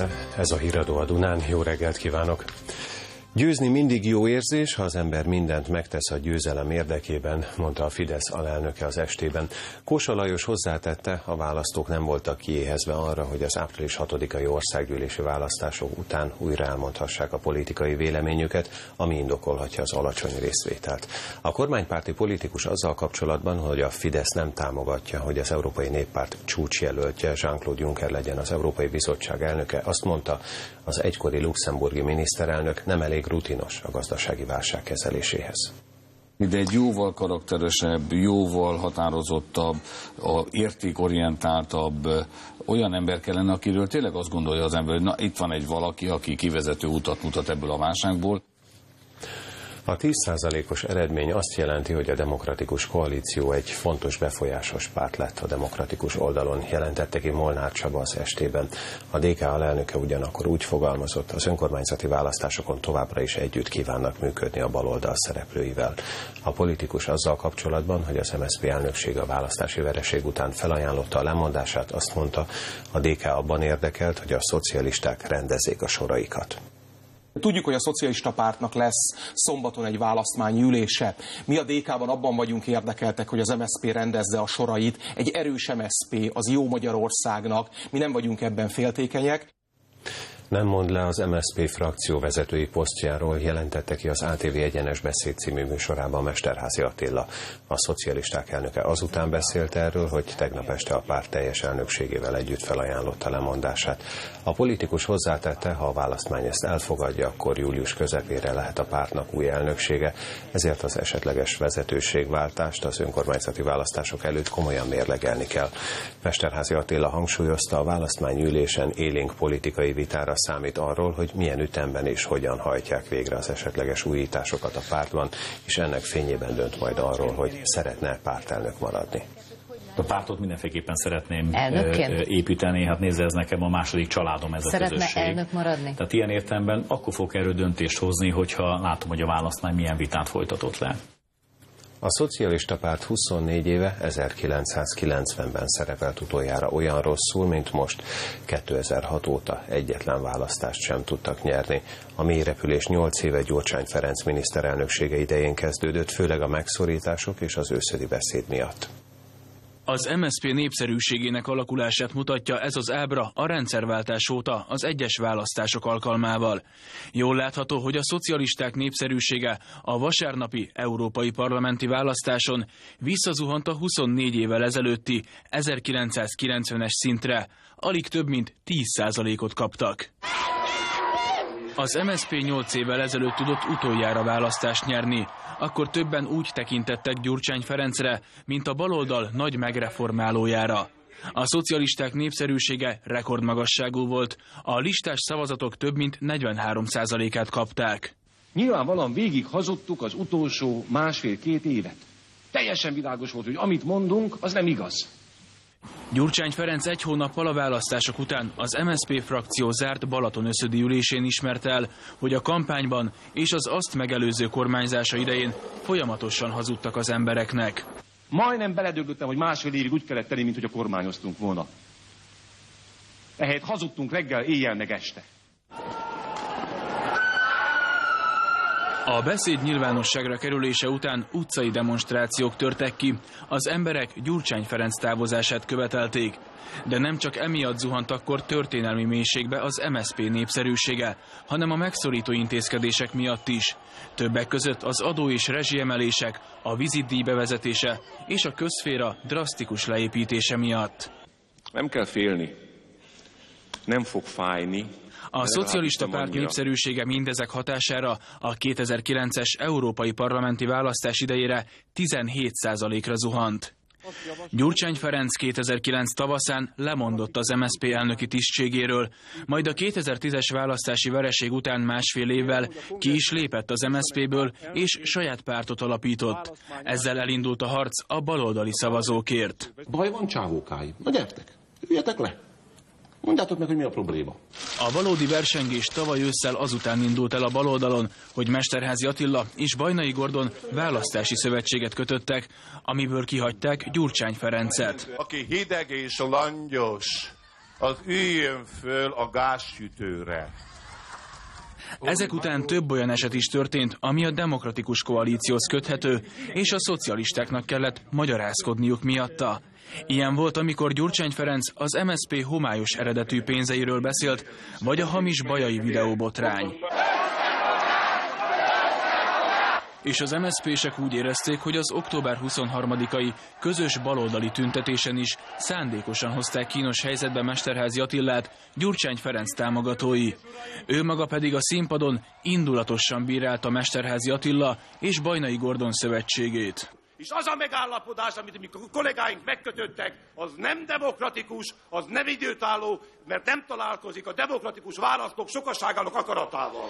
Ez a Híradó a Dunán. Jó reggelt kívánok! Győzni mindig jó érzés, ha az ember mindent megtesz a győzelem érdekében, mondta a Fidesz alelnöke az estében. Kósa Lajos hozzátette, a választók nem voltak kiéhezve arra, hogy az április 6-ai országgyűlési választások után újra elmondhassák a politikai véleményüket, ami indokolhatja az alacsony részvételt. A kormánypárti politikus azzal kapcsolatban, hogy a Fidesz nem támogatja, hogy az Európai Néppárt csúcsjelöltje Jean-Claude Juncker legyen az Európai Bizottság elnöke, azt mondta, az egykori luxemburgi miniszterelnök nem elég rutinos a gazdasági válság kezeléséhez. De egy jóval karakteresebb, jóval határozottabb, értékorientáltabb olyan ember kellene, akiről tényleg azt gondolja az ember, hogy na, itt van egy valaki, aki kivezető utat mutat ebből a válságból. A 10%-os eredmény azt jelenti, hogy a Demokratikus Koalíció egy fontos befolyásos párt lett a demokratikus oldalon, jelentette ki Molnár Csaba az estében. A DK alelnöke ugyanakkor úgy fogalmazott, az önkormányzati választásokon továbbra is együtt kívánnak működni a baloldal szereplőivel. A politikus azzal kapcsolatban, hogy az MSZP elnökség a választási vereség után felajánlotta a lemondását, azt mondta, a DK abban érdekelt, hogy a szocialisták rendezzék a soraikat. Tudjuk, hogy a szocialista pártnak lesz szombaton egy választmányi ülése. Mi a DK-ban abban vagyunk érdekeltek, hogy az MSZP rendezze a sorait. Egy erős MSZP az jó Magyarországnak. Mi nem vagyunk ebben féltékenyek. Nem mond le az MSZP frakció vezetői posztjáról, jelentette ki az ATV Egyenes Beszéd című műsorában Mesterházy Attila. A szocialisták elnöke azután beszélt erről, hogy tegnap este a párt teljes elnökségével együtt felajánlotta lemondását. A politikus hozzátette, ha a választmány ezt elfogadja, akkor július közepére lehet a pártnak új elnöksége, ezért az esetleges vezetőségváltást az önkormányzati választások előtt komolyan mérlegelni kell. Mesterházy Attila hangsúlyozta, a választmányi ülésen élénk politikai vitára számít arról, hogy milyen ütemben és hogyan hajtják végre az esetleges újításokat a pártban, és ennek fényében dönt majd arról, hogy szeretne pártelnök maradni. A pártot mindenféleképpen szeretném építeni, hát nézze, ez nekem a második családom, ez szeretne a közösség. Szeretne elnök maradni? Tehát ilyen értelemben akkor fog erről döntést hozni, hogyha látom, hogy a választmány milyen vitát folytatott le. A szocialista párt 24 éve 1990-ben szerepelt utoljára olyan rosszul, mint most. 2006 óta egyetlen választást sem tudtak nyerni. A mélyrepülés 8 éve Gyurcsány Ferenc miniszterelnöksége idején kezdődött, főleg a megszorítások és az őszödi beszéd miatt. Az MSZP népszerűségének alakulását mutatja ez az ábra a rendszerváltás óta az egyes választások alkalmával. Jól látható, hogy a szocialisták népszerűsége a vasárnapi európai parlamenti választáson visszazuhant a 24 évvel ezelőtti 1990-es szintre. Alig több mint 10%-ot kaptak. Az MSZP 8 évvel ezelőtt tudott utoljára választást nyerni. Akkor többen úgy tekintettek Gyurcsány Ferencre, mint a baloldal nagy megreformálójára. A szocialisták népszerűsége rekordmagasságú volt, a listás szavazatok több mint 43%-át kapták. Nyilvánvalóan végig hazudtuk az utolsó másfél-két évet. Teljesen világos volt, hogy amit mondunk, az nem igaz. Gyurcsány Ferenc egy hónappal a választások után az MSZP frakció zárt Balaton-összödi ülésén ismerte el, hogy a kampányban és az azt megelőző kormányzása idején folyamatosan hazudtak az embereknek. Majdnem beledöglöttem, hogy másfél évig úgy kellett tenni, mint hogy a kormányoztunk volna. Ehelyett hazudtunk reggel, éjjel meg este. A beszéd nyilvánosságra kerülése után utcai demonstrációk törtek ki, az emberek Gyurcsány Ferenc távozását követelték. De nem csak emiatt zuhant akkor történelmi mélységbe az MSZP népszerűsége, hanem a megszorító intézkedések miatt is. Többek között az adó- és rezsiemelések, a vizitdíj bevezetése és a közszféra drasztikus leépítése miatt. Nem kell félni, nem fog fájni. A szocialista párt népszerűsége mindezek hatására a 2009-es európai parlamenti választás idejére 17%-ra zuhant. Gyurcsány Ferenc 2009 tavaszán lemondott az MSZP elnöki tisztségéről, majd a 2010-es választási vereség után másfél évvel ki is lépett az MSZP-ből és saját pártot alapított. Ezzel elindult a harc a baloldali szavazókért. Baj van, csávókáim. Na gyertek, üljetek le. Mondjátok meg, hogy mi a probléma. A valódi versengés tavaly ősszel azután indult el a baloldalon, hogy Mesterházy Attila és Bajnai Gordon választási szövetséget kötöttek, amiből kihagyták Gyurcsány Ferencet. Aki hideg és langyos, az üljön föl a gázsütőre. Ezek után több olyan eset is történt, ami a demokratikus koalícióhoz köthető, és a szocialistáknak kellett magyarázkodniuk miatta. Ilyen volt, amikor Gyurcsány Ferenc az MSZP homályos eredetű pénzeiről beszélt, vagy a hamis bajai videóbotrány. És az MSZP-sek úgy érezték, hogy az október 23-ai közös baloldali tüntetésen is szándékosan hozták kínos helyzetbe Mesterházy Attilát Gyurcsány Ferenc támogatói. Ő maga pedig a színpadon indulatosan bírálta Mesterházy Attila és Bajnai Gordon szövetségét. És az a megállapodás, amit a kollégáink megkötöttek, az nem demokratikus, az nem időtálló, mert nem találkozik a demokratikus választók sokaságának akaratával.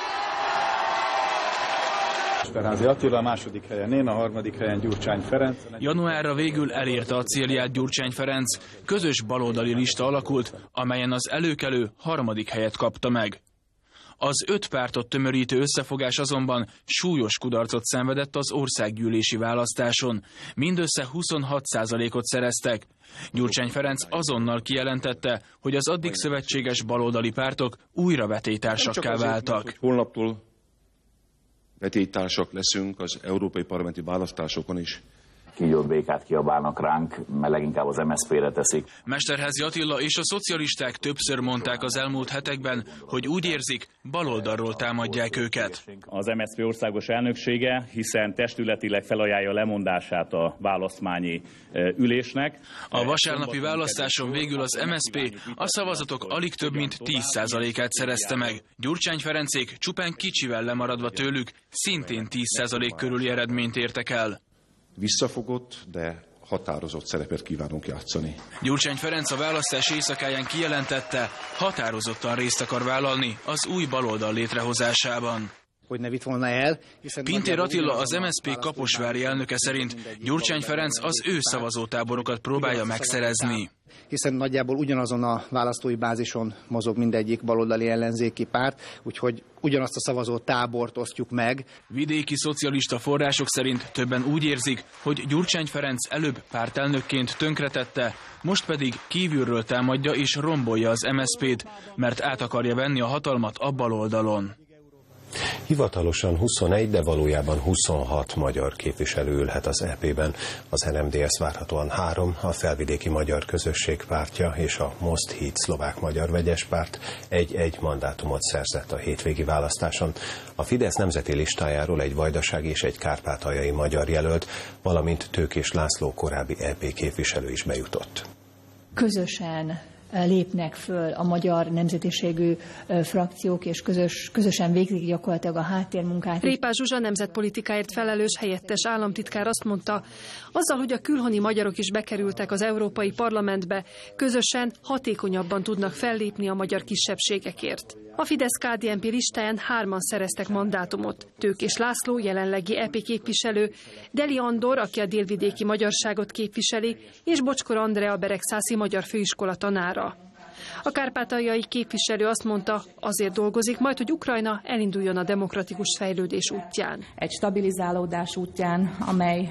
Mesterházy Attila, a második helyen én, a harmadik helyen Gyurcsány Ferenc. Januárra végül elérte a célját Gyurcsány Ferenc, közös baloldali lista alakult, amelyen az előkelő harmadik helyet kapta meg. Az 5 pártot tömörítő összefogás azonban súlyos kudarcot szenvedett az országgyűlési választáson. Mindössze 26%-ot szereztek. Gyurcsány Ferenc azonnal kijelentette, hogy az addig szövetséges baloldali pártok újra vetélytársakká váltak. Hogy holnaptól vetélytársak leszünk az európai parlamenti választásokon is. Kígyót békát kiabálnak ránk, mert leginkább az MSZP-re teszik. Mesterházy Attila és a szocialisták többször mondták az elmúlt hetekben, hogy úgy érzik, baloldalról támadják őket. Az MSZP országos elnöksége, hiszen testületileg felajánlja lemondását a választmányi ülésnek. A vasárnapi választáson végül az MSZP a szavazatok alig több mint 10%-át szerezte meg. Gyurcsány Ferencék csupán kicsivel lemaradva tőlük szintén 10% körüli eredményt értek el. Visszafogott, de határozott szerepet kívánunk játszani. Gyurcsány Ferenc a választás éjszakáján kijelentette, határozottan részt akar vállalni az új baloldal létrehozásában. Hogy ne vitt volna el, Pintér Attila, az MSZP kaposvári elnöke szerint Gyurcsány Ferenc az ő szavazótáborokat próbálja megszerezni. Hiszen nagyjából ugyanazon a választói bázison mozog mindegyik baloldali ellenzéki párt, úgyhogy ugyanazt a szavazó tábort osztjuk meg. Vidéki szocialista források szerint többen úgy érzik, hogy Gyurcsány Ferenc előbb pártelnökként tönkretette, most pedig kívülről támadja és rombolja az MSZP-t, mert át akarja venni a hatalmat a baloldalon. Hivatalosan 21, de valójában 26 magyar képviselő ülhet az EP-ben. Az RMDSZ várhatóan 3, a Felvidéki Magyar Közösség pártja és a Most Híd szlovák-magyar vegyes párt egy mandátumot szerzett a hétvégi választáson. A Fidesz nemzeti listájáról egy vajdasági és egy kárpátaljai magyar jelölt, valamint Tőkés László korábbi EP képviselő is bejutott. Közösen lépnek föl a magyar nemzetiségű frakciók, és közösen végzik gyakorlatilag a háttérmunkát. Répás Zsuzsa nemzetpolitikáért felelős helyettes államtitkár azt mondta, azzal, hogy a külhoni magyarok is bekerültek az Európai Parlamentbe, közösen hatékonyabban tudnak fellépni a magyar kisebbségekért. A Fidesz-KDNP listáján 3-an szereztek mandátumot. Tőkés László, jelenlegi EP képviselő, Deli Andor, aki a délvidéki magyarságot képviseli, és Bocskor Andrea, a Beregszászi Magyar Főiskola tanára. A kárpátaljai képviselő azt mondta, azért dolgozik majd, hogy Ukrajna elinduljon a demokratikus fejlődés útján. Egy stabilizálódás útján, amely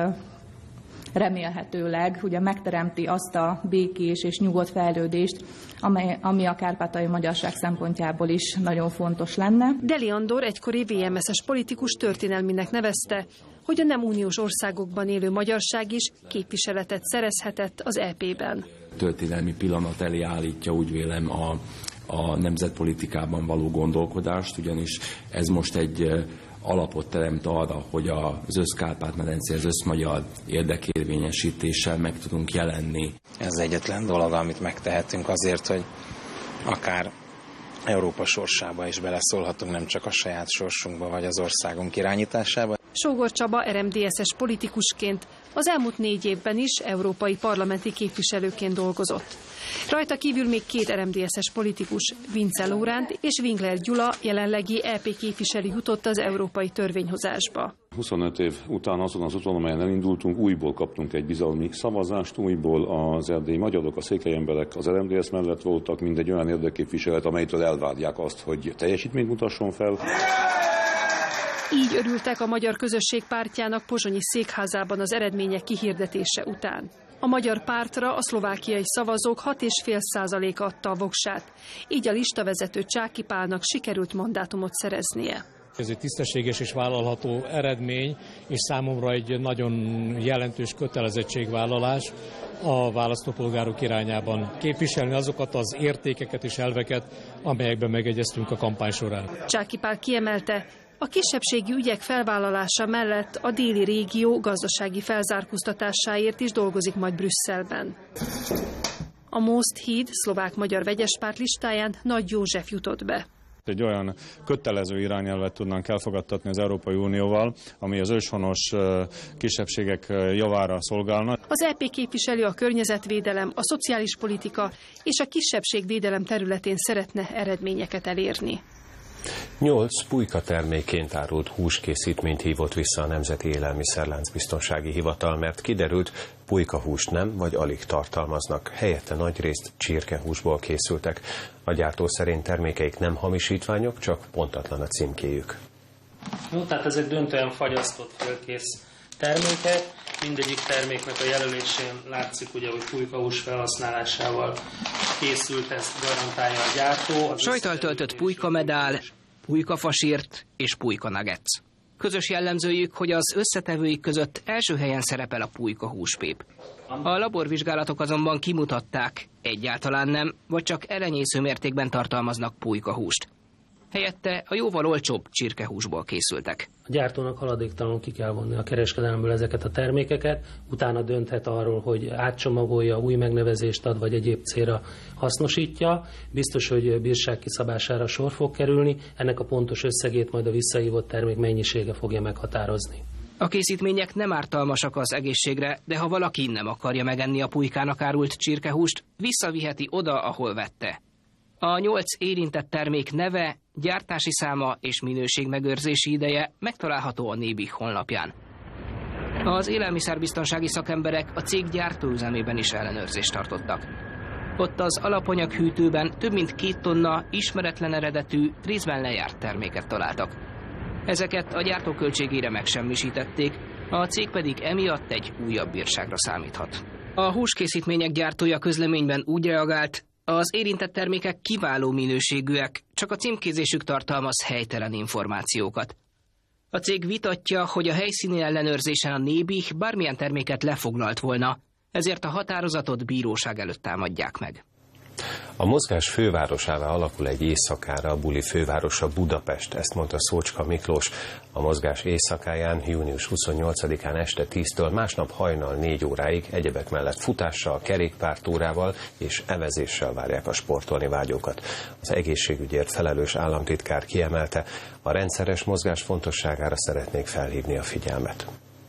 remélhetőleg ugye megteremti azt a békés és nyugodt fejlődést, ami a kárpátaljai magyarság szempontjából is nagyon fontos lenne. Deli Andor, egykori VMS-es politikus történelminek nevezte, hogy a nem uniós országokban élő magyarság is képviseletet szerezhetett az EP-ben. Történelmi pillanat elé állítja, úgy vélem, a nemzetpolitikában való gondolkodást, ugyanis ez most egy alapot teremt arra, hogy az összkárpát-medencé, az összmagyar érdekérvényesítéssel meg tudunk jelenni. Ez egyetlen dolog, amit megtehetünk azért, hogy akár Európa sorsába is beleszólhatunk, nem csak a saját sorsunkba vagy az országunk irányításába. Sógor Csaba RMDSZ-es politikusként az elmúlt 4 évben is európai parlamenti képviselőként dolgozott. Rajta kívül még 2 RMDSZ-es politikus, Vince Lóránt és Winkler Gyula, jelenlegi EP képviselő jutott az európai törvényhozásba. 25 év után azon az úton, amelyen elindultunk, újból kaptunk egy bizalmi szavazást, újból az erdélyi magyarok, a székely emberek az RMDSZ mellett voltak, mindegy olyan érdekképviselet, amelytől elvárják azt, hogy teljesítményt mutasson fel. Így örültek a Magyar Közösség pártjának pozsonyi székházában az eredmények kihirdetése után. A magyar pártra a szlovákiai szavazók 6,5%-a adta a voksát. Így a listavezető Csáky Pálnak sikerült mandátumot szereznie. Ez egy tisztességes és vállalható eredmény, és számomra egy nagyon jelentős kötelezettségvállalás a választópolgárok irányában képviselni azokat az értékeket és elveket, amelyekben megegyeztünk a kampány során. Csáky Pál kiemelte, a kisebbségi ügyek felvállalása mellett a déli régió gazdasági felzárkóztatásáért is dolgozik majd Brüsszelben. A Most híd szlovák-magyar vegyespárt listáján Nagy József jutott be. Egy olyan kötelező irányelvet tudnánk elfogadtatni az Európai Unióval, ami az őshonos kisebbségek javára szolgálna. Az EP képviselő a környezetvédelem, a szociális politika és a kisebbségvédelem területén szeretne eredményeket elérni. 8 pulyka termékként árult húskészítményt hívott vissza a Nemzeti Élelmiszerláncbiztonsági Hivatal, mert kiderült, pulykahúst nem vagy alig tartalmaznak, helyette nagyrészt csirkehúsból készültek. A gyártó szerint termékeik nem hamisítványok, csak pontatlan a címkéjük. Jó, tehát ezek döntően fagyasztott fölkész termékek. Mindegyik terméknek a jelölésén látszik, ugye, hogy pulykahús felhasználásával készült, ezt garantálja a gyártó. Sajttal töltött pulykamedál, pulykafasírt és pulykanuggets. Közös jellemzőjük, hogy az összetevőik között első helyen szerepel a pulykahúspép. A laborvizsgálatok azonban kimutatták, egyáltalán nem, vagy csak elenyésző mértékben tartalmaznak pulykahúst. Helyette a jóval olcsóbb csirkehúsból készültek. A gyártónak haladéktalanul ki kell vonni a kereskedelemből ezeket a termékeket, utána dönthet arról, hogy átcsomagolja, új megnevezést ad, vagy egyéb célra hasznosítja. Biztos, hogy bírság kiszabására sor fog kerülni, ennek a pontos összegét majd a visszahívott termék mennyisége fogja meghatározni. A készítmények nem ártalmasak az egészségre, de ha valaki nem akarja megenni a pulykának árult csirkehúst, visszaviheti oda, ahol vette. A 8 érintett termék neve, gyártási száma és minőségmegőrzési ideje megtalálható a Nébih honlapján. Az élelmiszerbiztonsági szakemberek a cég gyártóüzemében is ellenőrzést tartottak. Ott az alapanyaghűtőben több mint 2 tonna ismeretlen eredetű, részben lejárt terméket találtak. Ezeket a gyártó költségére megsemmisítették, a cég pedig emiatt egy újabb bírságra számíthat. A húskészítmények gyártója közleményben úgy reagált, az érintett termékek kiváló minőségűek, csak a címkézésük tartalmaz helytelen információkat. A cég vitatja, hogy a helyszíni ellenőrzésen a Nébih bármilyen terméket lefoglalt volna, ezért a határozatot bíróság előtt támadják meg. A mozgás fővárosává alakul egy éjszakára a buli fővárosa Budapest, ezt mondta Szócska Miklós. A mozgás éjszakáján június 28-án este 10-től másnap hajnal 4 óráig egyebek mellett futással, kerékpártúrával és evezéssel várják a sportolni vágyókat. Az egészségügyért felelős államtitkár kiemelte, a rendszeres mozgás fontosságára szeretnék felhívni a figyelmet.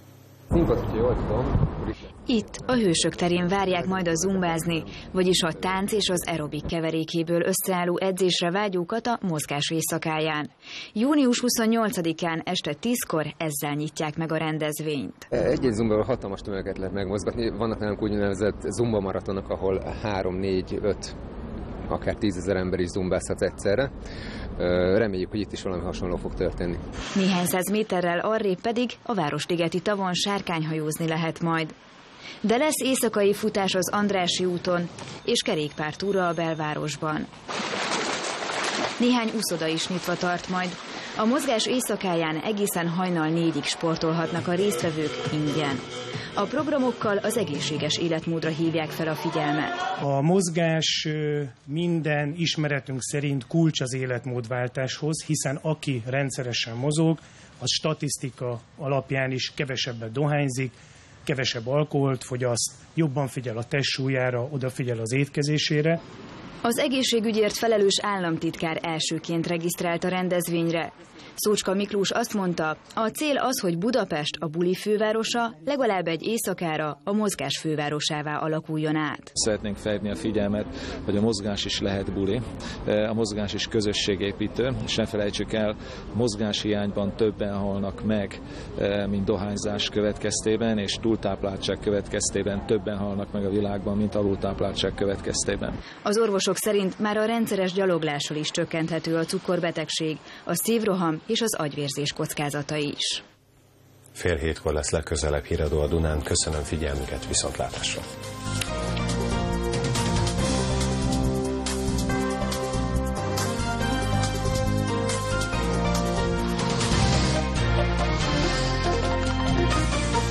Itt, a Hősök terén várják majd a zumbázni, vagyis a tánc és az aerobik keverékéből összeálló edzésre vágyókat a mozgás éjszakáján. Június 28-án este 10-kor ezzel nyitják meg a rendezvényt. Egy-egy zumbával hatalmas tömegeket lehet megmozgatni. Vannak nálunk úgynevezett zumba maratonok, ahol 3, 4, 5, akár 10 000 ember is zumbázhat egyszerre. Reméljük, hogy itt is valami hasonló fog történni. Néhány száz méterrel arrébb pedig a Városligeti tavon sárkányhajózni lehet majd. De lesz éjszakai futás az Andrássy úton és kerékpártúra a belvárosban. Néhány úszoda is nyitva tart majd. A mozgás éjszakáján egészen hajnal 4-ig sportolhatnak a résztvevők ingyen. A programokkal az egészséges életmódra hívják fel a figyelmet. A mozgás minden ismeretünk szerint kulcs az életmódváltáshoz, hiszen aki rendszeresen mozog, az statisztika alapján is kevesebbet dohányzik, kevesebb alkoholt fogyaszt, jobban figyel a testsúlyára, odafigyel az étkezésére. Az egészségügyért felelős államtitkár elsőként regisztrált a rendezvényre. Szócska Miklós azt mondta, a cél az, hogy Budapest a buli fővárosa legalább egy éjszakára a mozgás fővárosává alakuljon át. Szeretnénk felhívni a figyelmet, hogy a mozgás is lehet buli, a mozgás is közösségépítő, és ne felejtsük el, mozgáshiányban többen halnak meg, mint dohányzás következtében, és túltápláltság következtében többen halnak meg a világban, mint alultápláltság következtében. Az orvosok szerint már a rendszeres gyaloglással is csökkenthető a cukorbetegség, a szívroham és az agyvérzés kockázata is. 6:30 lesz legközelebb Híradó a Dunán. Köszönöm figyelmüket, viszontlátásra!